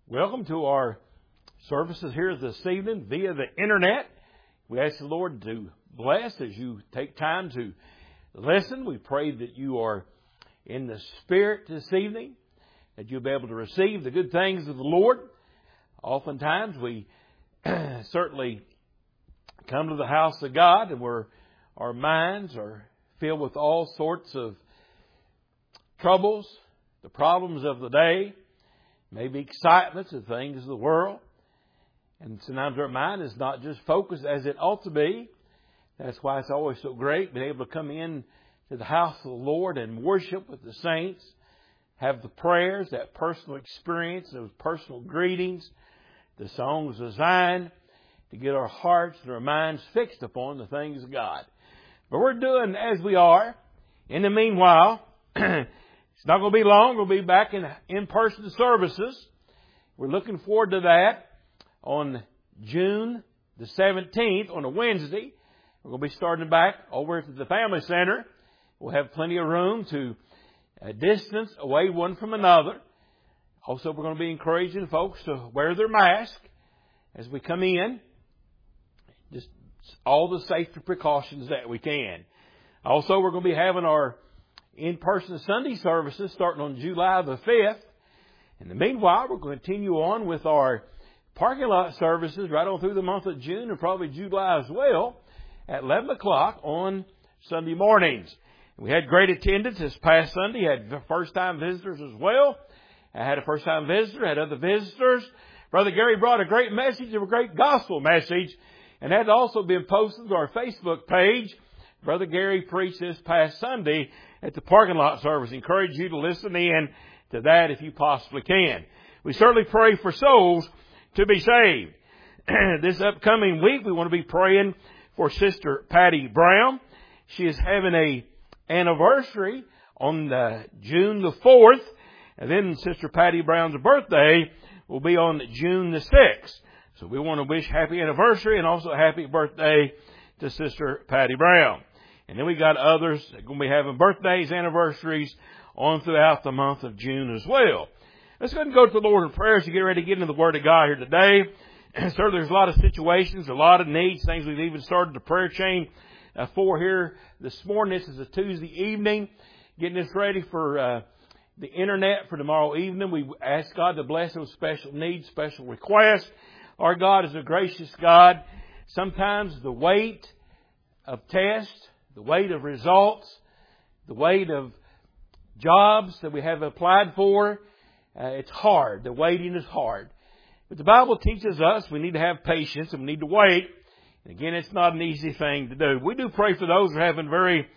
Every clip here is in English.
Welcome to our services here this evening via the internet. We ask the Lord to bless as you take time to listen. We pray that you are in the Spirit this evening, that you'll be able to receive the good things of the Lord. Oftentimes we certainly come to the house of God and where our minds are filled with all sorts of troubles, the problems of the day, maybe excitements of things of the world. And sometimes our mind is not just focused as it ought to be. That's why it's always so great being able to come in to the house of the Lord and worship with the saints, have the prayers, that personal experience, those personal greetings, the songs designed to get our hearts and our minds fixed upon the things of God. But we're doing as we are. In the meanwhile, it's not going to be long. We'll be back in-person services. We're looking forward to that on June the 17th on a Wednesday. We're going to be starting back over to the Family Center. We'll have plenty of room to distance away one from another. Also, we're going to be encouraging folks to wear their mask as we come in. Just all the safety precautions that we can. Also, we're going to be having our in-person Sunday services starting on July the 5th. In the meanwhile, we're going to continue on with our parking lot services right on through the month of June and probably July as well at 11 o'clock on Sunday mornings. We had great attendance this past Sunday. Had first-time visitors as well. I had a first-time visitor, had other visitors. Brother Gary brought a great message, a great gospel message, and that had also been posted to our Facebook page. Brother Gary preached this past Sunday at the parking lot service. I encourage you to listen in to that if you possibly can. We certainly pray for souls to be saved. This upcoming week, we want to be praying for Sister Patty Brown. She is having a anniversary on June the 4th. And then Sister Patty Brown's birthday will be on June the 6th. So we want to wish happy anniversary and also happy birthday to Sister Patty Brown. And then we got others that are going to be having birthdays, anniversaries on throughout the month of June as well. Let's go ahead and go to the Lord in prayer as we get ready to get into the Word of God here today. Certainly there's a lot of situations, a lot of needs, things we've even started the prayer chain for here this morning. This is a Tuesday evening, getting this ready for the internet for tomorrow evening. We ask God to bless those special needs, special requests. Our God is a gracious God. Sometimes the weight of tests, the weight of results, the weight of jobs that we have applied for, it's hard. The waiting is hard. But the Bible teaches us we need to have patience and we need to wait. And again, it's not an easy thing to do. We do pray for those who are having very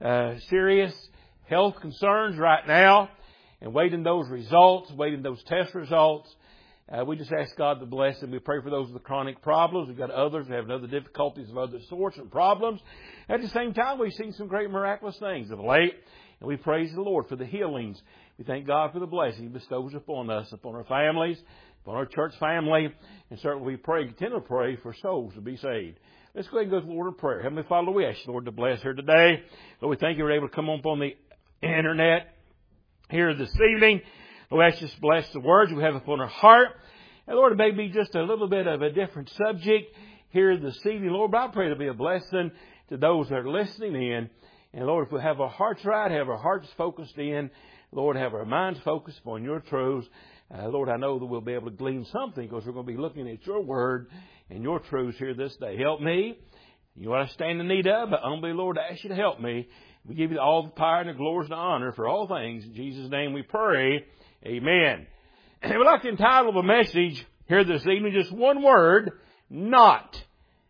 serious health concerns right now and waiting those results, waiting those test results. We just ask God to bless them. We pray for those with chronic problems. We've got others who have other difficulties of other sorts and problems. At the same time, we've seen some great miraculous things of late. And we praise the Lord for the healings. We thank God for the blessing He bestows upon us, upon our families, upon our church family. And certainly we pray, continue to pray for souls to be saved. Let's go ahead and go to the Lord in prayer. Heavenly Father, we ask the Lord to bless her today. Lord, we thank you we're able to come up on the internet here this evening. Lord, we ask you to bless the words we have upon our heart. And Lord, it may be just a little bit of a different subject here this evening, Lord, but I pray to be a blessing to those that are listening in. And Lord, if we have our hearts right, have our hearts focused in, Lord, have our minds focused upon your truths. Lord, I know that we'll be able to glean something because we're going to be looking at your word and your truths here this day. Help me. You know what I stand in need of, but humbly, Lord, I ask you to help me. We give you all the power and the glory and the honor for all things. In Jesus' name we pray. Amen. And we'd like to entitle the message here this evening, just one word, not.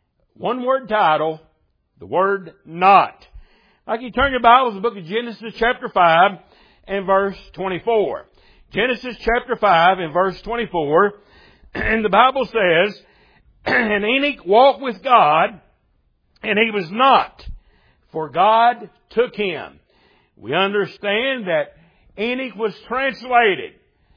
One word title, the word not. Like you turn your Bibles to the book of Genesis chapter 5 and verse 24. Genesis chapter 5 and verse 24. And the Bible says, and Enoch walked with God, and he was not, for God took him. We understand that Enoch was translated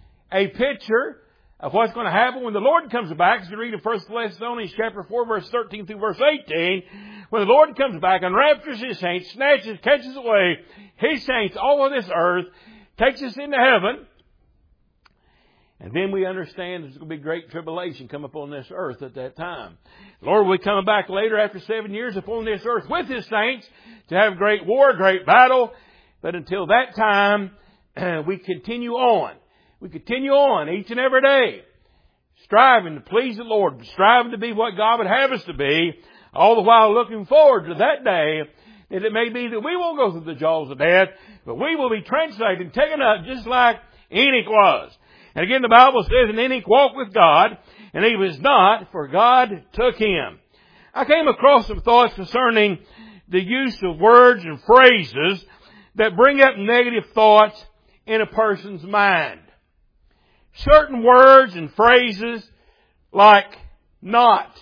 a picture of what's going to happen when the Lord comes back. As you read in 1 Thessalonians chapter 4, verse 13 through verse 18, when the Lord comes back and raptures His saints, snatches, catches away His saints all of this earth, takes us into heaven. And then we understand there's going to be great tribulation come upon this earth at that time. The Lord will be coming back later after 7 years upon this earth with His saints to have great war, great battle. But until that time, we continue on. We continue on each and every day, striving to please the Lord, striving to be what God would have us to be, all the while looking forward to that day that it may be that we won't go through the jaws of death, but we will be translated and taken up just like Enoch was. And again, the Bible says, and Enoch walked with God, and he was not, for God took him. I came across some thoughts concerning the use of words and phrases that bring up negative thoughts in a person's mind. Certain words and phrases like not,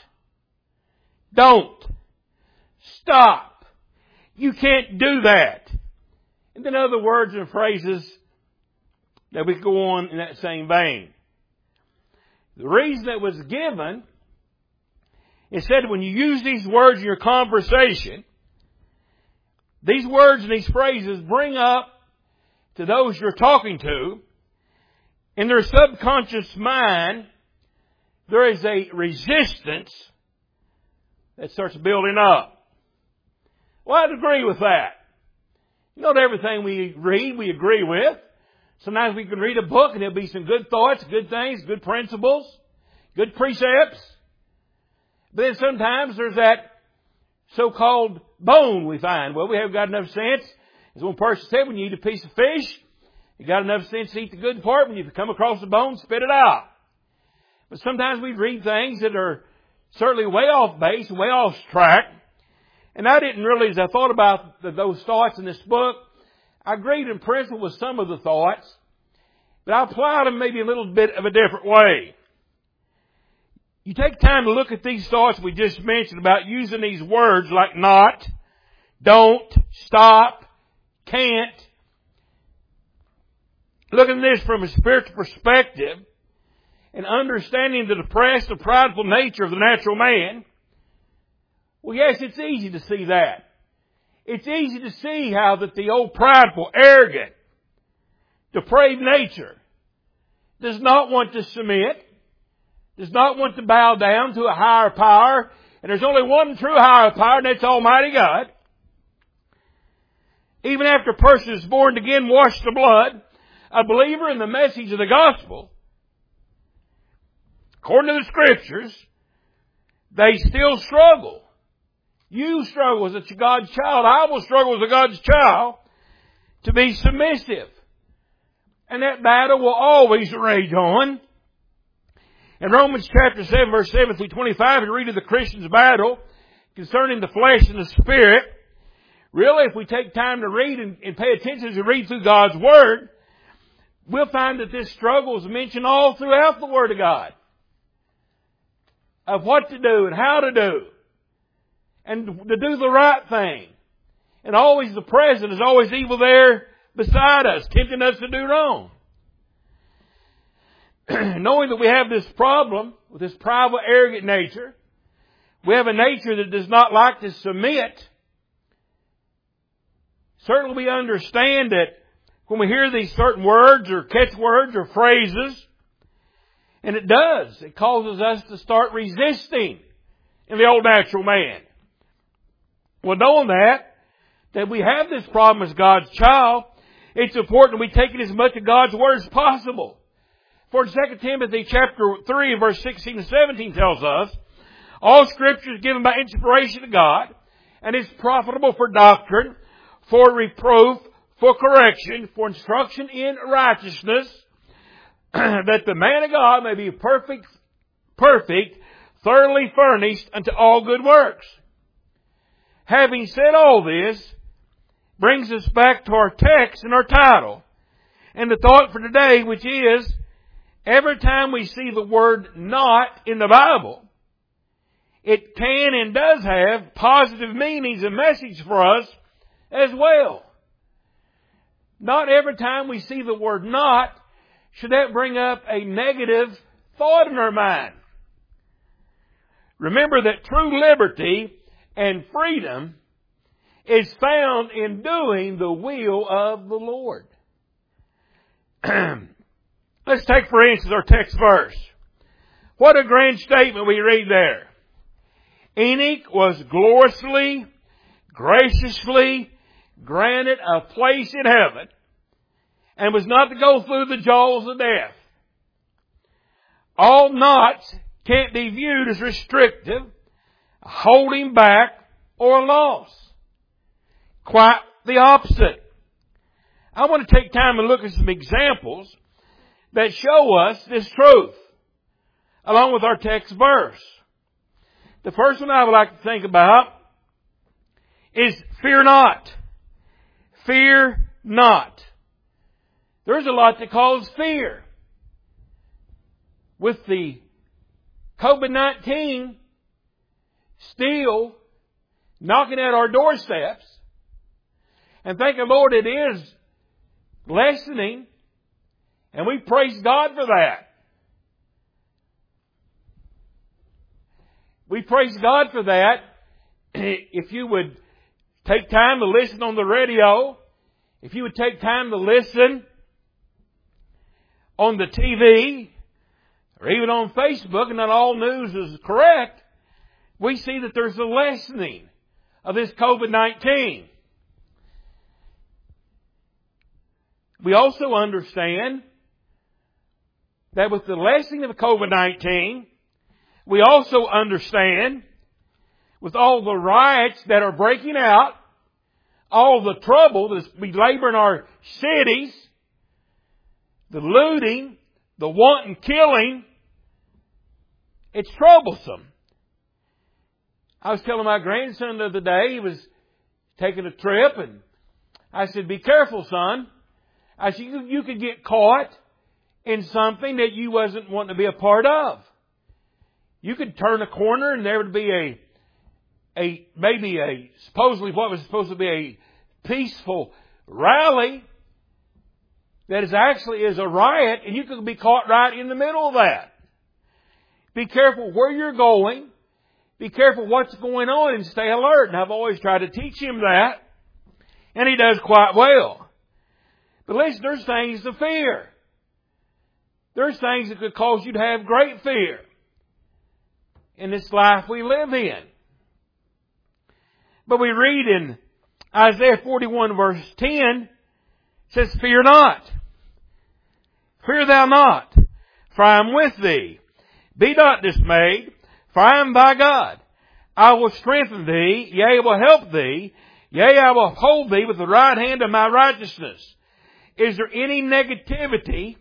don't, stop, you can't do that. And then other words and phrases that we go on in that same vein. The reason that was given, it said when you use these words in your conversation, these words and these phrases bring up to those you're talking to, in their subconscious mind, there is a resistance that starts building up. Well, I'd agree with that. Not everything we read we agree with. Sometimes we can read a book and there'll be some good thoughts, good things, good principles, good precepts. But then sometimes there's that so-called bone we find. Well, we haven't got enough sense. As one person said, when you eat a piece of fish, you got enough sense to eat the good part. When you come across the bone, spit it out. But sometimes we read things that are certainly way off base, way off track. And I didn't really, as I thought about those thoughts in this book, I agreed in principle with some of the thoughts, but I applied them maybe a little bit of a different way. You take time to look at these thoughts we just mentioned about using these words like not, don't, stop, can't. Looking at this from a spiritual perspective and understanding the depressed and prideful nature of the natural man, well, yes, it's easy to see that. It's easy to see how that the old prideful, arrogant, depraved nature does not want to submit, does not want to bow down to a higher power, and there's only one true higher power, and that's Almighty God. Even after a person is born again, washed in blood, a believer in the message of the gospel, according to the Scriptures, they still struggle. You struggle as a God's child. I will struggle as a God's child to be submissive. And that battle will always rage on. In Romans chapter 7, verse 7 through 25, you read of the Christian's battle concerning the flesh and the spirit. Really, if we take time to read and pay attention as we read through God's Word, we'll find that this struggle is mentioned all throughout the Word of God. Of what to do and how to do. And to do the right thing. And always the present is always evil there beside us, tempting us to do wrong. Knowing that we have this problem with this prideful, arrogant nature, we have a nature that does not like to submit. Certainly we understand that when we hear these certain words or catchwords or phrases, and it causes us to start resisting in the old natural man. Well, knowing that we have this problem as God's child, it's important we take it as much of God's Word as possible. For 2 Timothy chapter 3 verse 16 and 17 tells us, all Scripture is given by inspiration of God, and is profitable for doctrine, for reproof, for correction, for instruction in righteousness, that the man of God may be perfect, thoroughly furnished unto all good works. Having said all this, brings us back to our text and our title. And the thought for today, which is, every time we see the word not in the Bible, it can and does have positive meanings and message for us as well. Not every time we see the word not, should that bring up a negative thought in our mind. Remember that true liberty and freedom is found in doing the will of the Lord. Let's take, for instance, our text verse. What a grand statement we read there. Enoch was gloriously, graciously granted a place in heaven and was not to go through the jaws of death. All knots can't be viewed as restrictive, holding back, or a loss. Quite the opposite. I want to take time and look at some examples that show us this truth, along with our text verse. The first one I would like to think about is fear not. Fear not. There's a lot that causes fear. With the COVID-19 still knocking at our doorsteps, and thank the Lord it is lessening, and we praise God for that. We praise God for that. If you would take time to listen on the radio, if you would take time to listen on the TV, or even on Facebook, and not all news is correct, we see that there's a lessening of this COVID-19. We also understand that with the lessening of COVID-19, we also understand with all the riots that are breaking out, all the trouble that's belaboring our cities, the looting, the wanton killing, it's troublesome. I was telling my grandson the other day, he was taking a trip, and I said, be careful, son. I said, you could get caught in something that you wasn't wanting to be a part of. You could turn a corner and there would be supposedly what was supposed to be a peaceful rally that is actually a riot, and you could be caught right in the middle of that. Be careful where you're going. Be careful what's going on and stay alert. And I've always tried to teach him that. And he does quite well. But listen, there's things to fear. There's things that could cause you to have great fear in this life we live in. But we read in Isaiah 41 verse 10, it says, fear not. Fear thou not, for I am with thee. Be not dismayed, for I am thy God. I will strengthen thee, yea, I will help thee, yea, I will hold thee with the right hand of my righteousness. Is there any negativity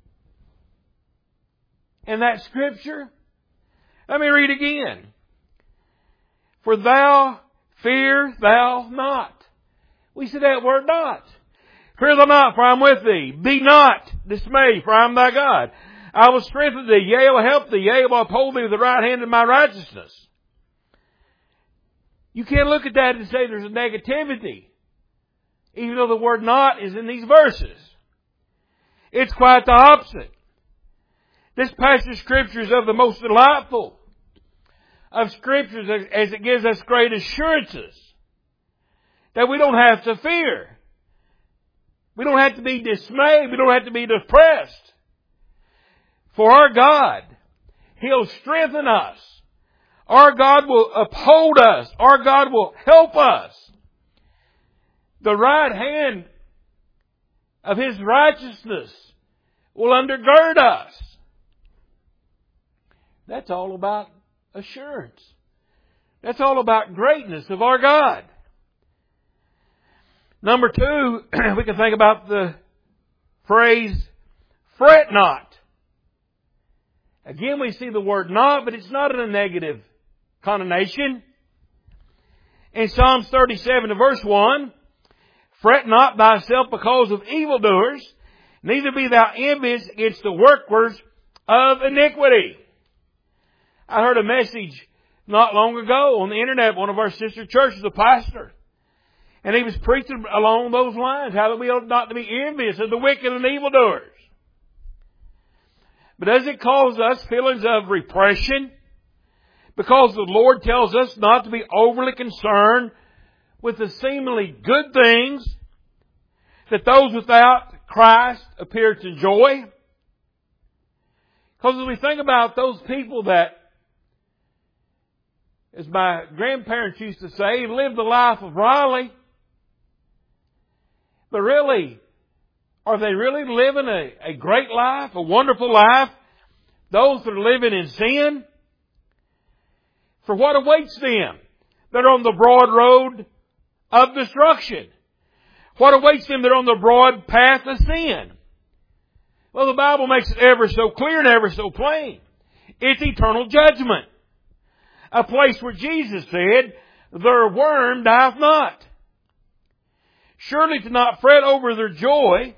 in that scripture? Let me read again. For thou fear thou not. We see that word not. Fear thou not, for I am with thee. Be not dismayed, for I am thy God. I will strengthen thee, yea, I will help thee, yea, I will uphold thee with the right hand of my righteousness. You can't look at that and say there's a negativity, even though the word not is in these verses. It's quite the opposite. This passage of Scripture is of the most delightful of Scriptures, as it gives us great assurances that we don't have to fear. We don't have to be dismayed. We don't have to be depressed. For our God, He'll strengthen us. Our God will uphold us. Our God will help us. The right hand of His righteousness will undergird us. That's all about assurance. That's all about greatness of our God. Number two, we can think about the phrase, fret not. Again, we see the word not, but it's not in a negative connotation. In Psalms 37 verse 1, fret not thyself because of evildoers, neither be thou envious against the workers of iniquity. I heard a message not long ago on the internet. One of our sister churches, a pastor, and he was preaching along those lines, how that we ought not to be envious of the wicked and evildoers. But does it cause us feelings of repression? Because the Lord tells us not to be overly concerned with the seemingly good things that those without Christ appear to enjoy. Because as we think about those people that, as my grandparents used to say, live the life of Riley, but really, are they really living a great life, a wonderful life? Those that are living in sin? For what awaits them? They're on the broad road of destruction. What awaits them? They're on the broad path of sin. Well, the Bible makes it ever so clear and ever so plain. It's eternal judgment. A place where Jesus said, their worm dieth not. Surely to not fret over their joy.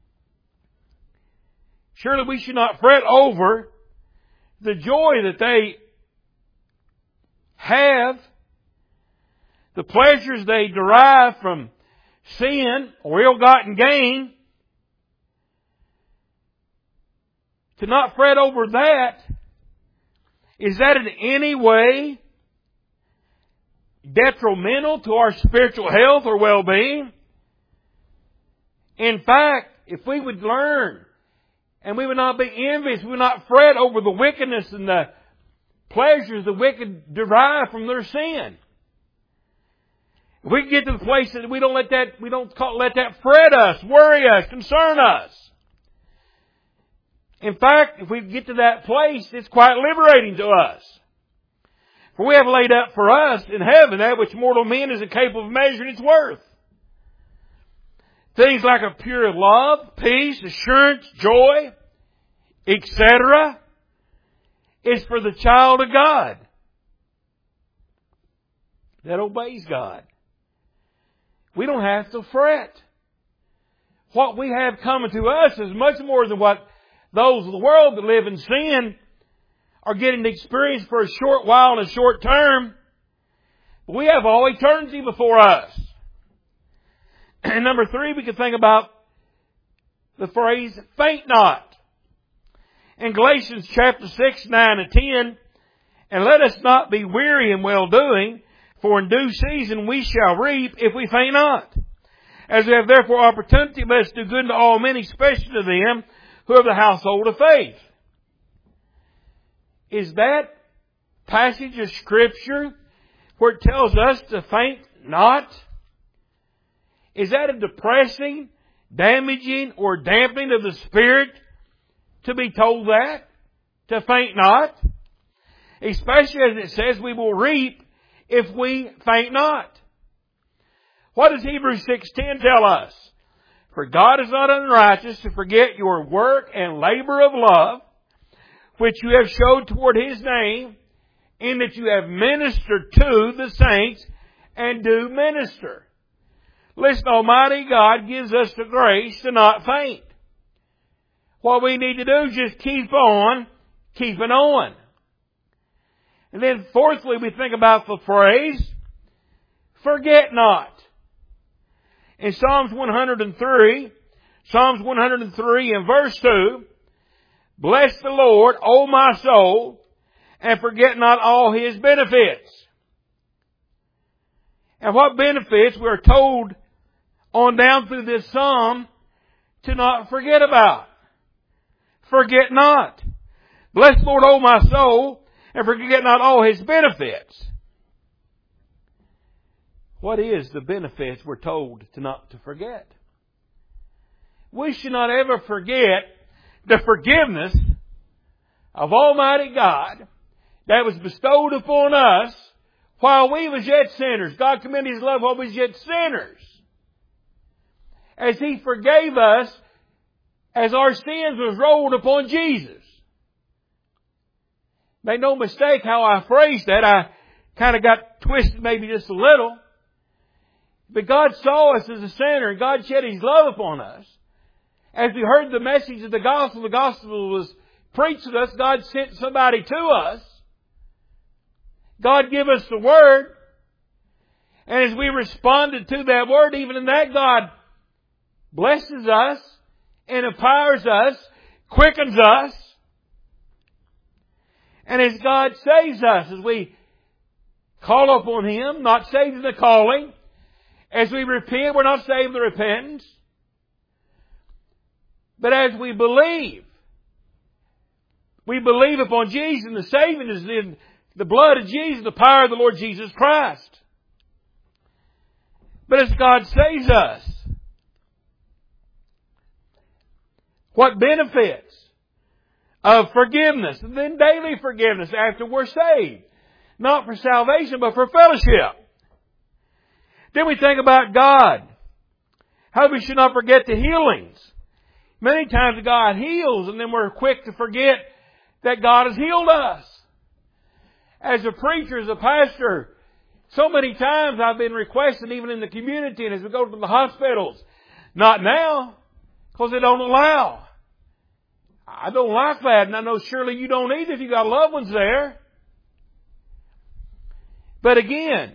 Surely we should not fret over the joy that they have, the pleasures they derive from sin or ill-gotten gain. To not fret over that, is that in any way detrimental to our spiritual health or well-being? In fact, if we would learn and we would not be envious, we would not fret over the wickedness and the pleasures the wicked derive from their sin. If we can get to the place that we don't let that fret us, worry us, concern us. In fact, if we get to that place, it's quite liberating to us. For we have laid up for us in heaven that which mortal man is incapable of measuring its worth. Things like a pure love, peace, assurance, joy, etc. is for the child of God that obeys God. We don't have to fret. What we have coming to us is much more than what those of the world that live in sin are getting to experience for a short while and a short term. We have all eternity before us. And number 3, we can think about the phrase, faint not. In Galatians chapter 6, 9 and 10, and let us not be weary in well-doing, for in due season we shall reap if we faint not. As we have therefore opportunity, let us do good to all men, especially to them who are of the household of faith. Is that passage of Scripture where it tells us to faint not? Is that a depressing, damaging, or dampening of the spirit to be told that? To faint not? Especially as it says we will reap if we faint not. What does Hebrews 6:10 tell us? For God is not unrighteous to forget your work and labor of love, which you have showed toward His name, in that you have ministered to the saints and do minister. Listen, Almighty God gives us the grace to not faint. What we need to do is just keep on keeping on. And then fourthly, we think about the phrase, forget not. In Psalms 103 and verse 2, bless the Lord, O my soul, and forget not all His benefits. And what benefits we're told on down through this psalm to not forget about. Forget not. Bless the Lord, O my soul, and forget not all His benefits. What is the benefits we're told not to forget? We should not ever forget the forgiveness of Almighty God that was bestowed upon us while we was yet sinners. God commended His love while we was yet sinners. As He forgave us as our sins was rolled upon Jesus. Make no mistake how I phrased that. I kind of got twisted maybe just a little. But God saw us as a sinner and God shed His love upon us. As we heard the message of the gospel was preached to us, God sent somebody to us. God gave us the Word. And as we responded to that Word, even in that, God blesses us and empowers us, quickens us. And as God saves us, as we call upon Him, not saved in the calling, as we repent, we're not saved in the repentance. But as we believe, We believe upon Jesus, and the saving is in the blood of Jesus, the power of the Lord Jesus Christ. But as God saves us, what benefits of forgiveness, and then daily forgiveness after we're saved. Not for salvation, but for fellowship. Then we think about God. How we should not forget the healings. Many times God heals, and then we're quick to forget that God has healed us. As a preacher, as a pastor, so many times I've been requested, even in the community, and as we go to the hospitals, not now, because they don't allow. I don't like that, and I know surely you don't either if you got loved ones there. But again,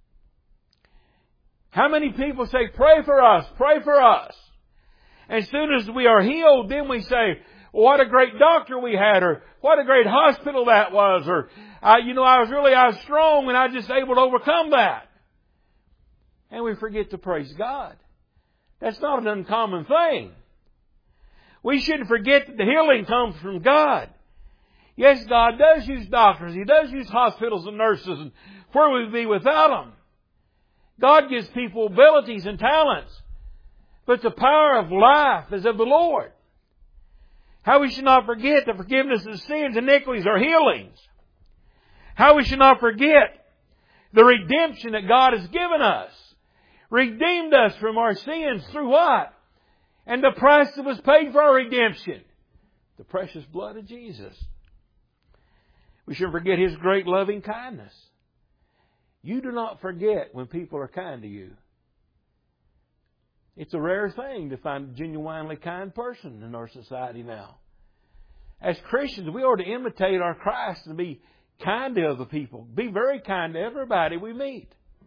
how many people say, pray for us, pray for us. As soon as we are healed, then we say, what a great doctor we had, or what a great hospital that was, or, I was strong and I was just able to overcome that. And we forget to praise God. That's not an uncommon thing. We shouldn't forget that the healing comes from God. Yes, God does use doctors. He does use hospitals and nurses. And where would we be without them? God gives people abilities and talents. But the power of life is of the Lord. How we should not forget the forgiveness of sins, iniquities, or healings. How we should not forget the redemption that God has given us. Redeemed us from our sins through what? And the price that was paid for our redemption. The precious blood of Jesus. We shouldn't forget His great loving kindness. You do not forget when people are kind to you. It's a rare thing to find a genuinely kind person in our society now. As Christians, we ought to imitate our Christ and be kind to other people. Be very kind to everybody we meet.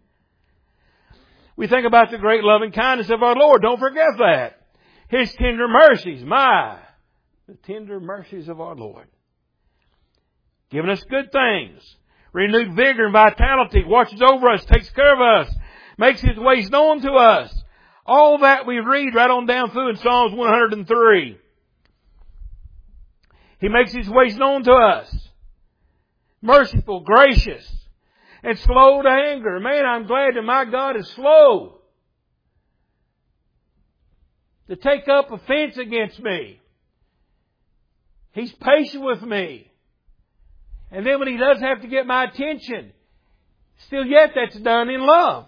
We think about the great loving kindness of our Lord. Don't forget that. His tender mercies, the tender mercies of our Lord. Giving us good things. Renewed vigor and vitality. Watches over us, takes care of us. Makes His ways known to us. All that we read right on down through in Psalms 103. He makes His ways known to us. Merciful, gracious, and slow to anger. Man, I'm glad that my God is slow to take up offense against me. He's patient with me. And then when He does have to get my attention, still yet that's done in love.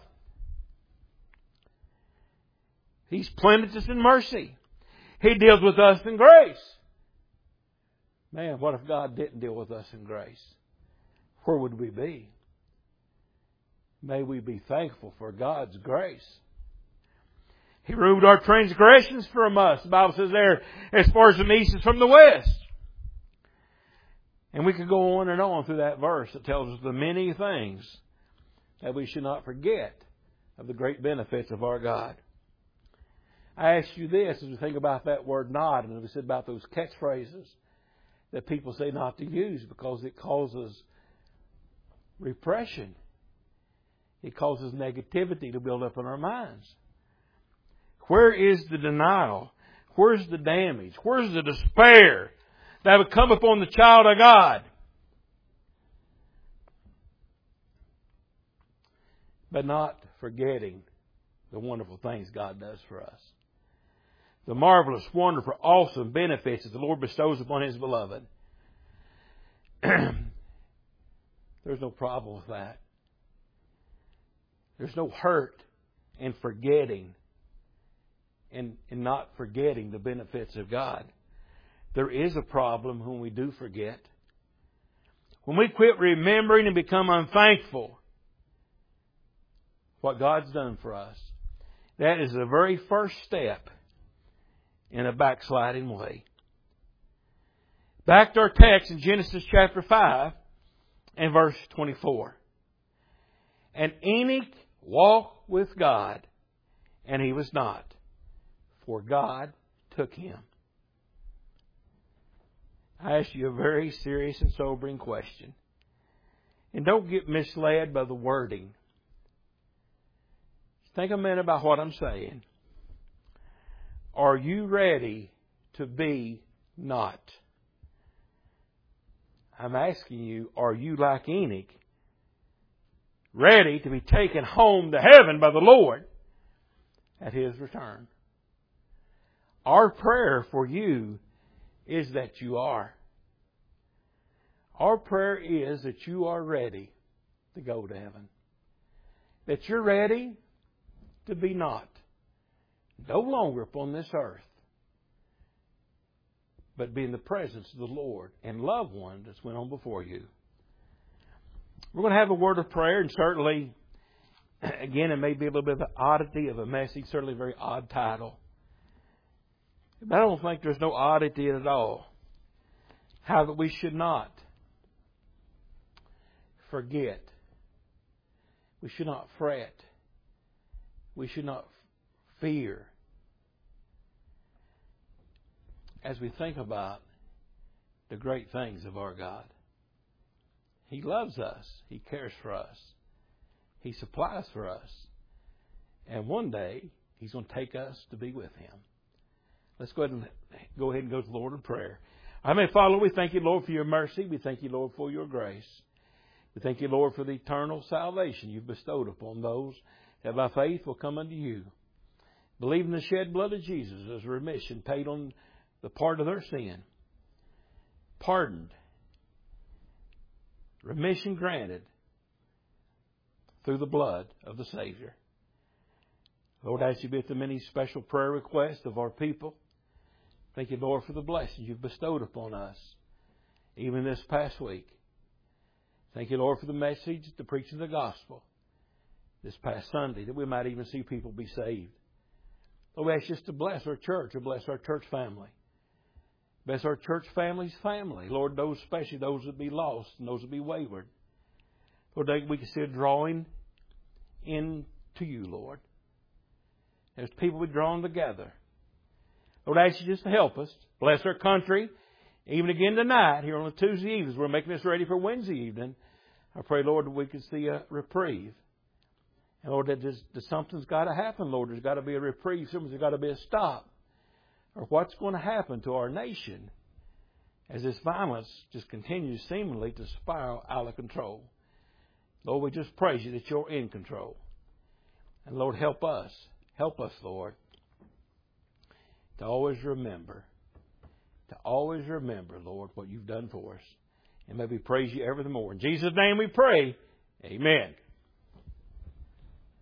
He's plenteous in mercy. He deals with us in grace. Man, what if God didn't deal with us in grace? Where would we be? May we be thankful for God's grace. He removed our transgressions from us. The Bible says there, as far as the east is from the west. And we could go on and on through that verse that tells us the many things that we should not forget of the great benefits of our God. I ask you this as we think about that word not, and we said about those catchphrases that people say not to use because it causes repression. It causes negativity to build up in our minds. Where is the denial? Where's the damage? Where's the despair that would come upon the child of God? But not forgetting the wonderful things God does for us. The marvelous, wonderful, awesome benefits that the Lord bestows upon His beloved. There's no problem with that. There's no hurt in forgetting and not forgetting the benefits of God. There is a problem when we do forget. When we quit remembering and become unthankful what God's done for us, that is the very first step in a backsliding way. Back to our text in Genesis chapter 5 and verse 24. And Enoch walked with God, and he was not, for God took him. I ask you a very serious and sobering question. And don't get misled by the wording. Think a minute about what I'm saying. Are you ready to be not? I'm asking you, are you like Enoch, ready to be taken home to heaven by the Lord at His return? Our prayer for you is that you are. Our prayer is that you are ready to go to heaven. That you're ready to be no longer upon this earth, but be in the presence of the Lord and loved one that's went on before you. We're going to have a word of prayer, and certainly, again, it may be a little bit of an oddity of a message, certainly a very odd title. But I don't think there's no oddity in it at all. How that we should not forget. We should not fret. We should not fear. As we think about the great things of our God. He loves us. He cares for us. He supplies for us. And one day, He's going to take us to be with Him. Let's go ahead and go to the Lord in prayer. Heavenly Father, we thank You, Lord, for Your mercy. We thank You, Lord, for Your grace. We thank You, Lord, for the eternal salvation You've bestowed upon those that by faith will come unto You. Believe in the shed blood of Jesus as a remission paid on the part of their sin. Pardoned. Remission granted through the blood of the Savior. Lord, I ask You to be with the many special prayer requests of our people. Thank You, Lord, for the blessings You've bestowed upon us, even this past week. Thank You, Lord, for the message, the preaching of the gospel this past Sunday, that we might even see people be saved. Lord, we ask You just to bless our church, or bless our church family. Bless our church family's family. Lord, those, especially those that be lost and those that be wayward. Lord, that we can see a drawing into You, Lord. As people be drawn together. Lord, I ask You just to help us. Bless our country. Even again tonight, here on a Tuesday evening, we're making this ready for Wednesday evening. I pray, Lord, that we can see a reprieve. And Lord, that something's got to happen, Lord. There's got to be a reprieve. There's got to be a stop. Or what's going to happen to our nation as this violence just continues seemingly to spiral out of control. Lord, we just praise You that You're in control. And Lord, help us. Help us, Lord, to always remember, Lord, what You've done for us. And may we praise You ever the more. In Jesus' name we pray. Amen.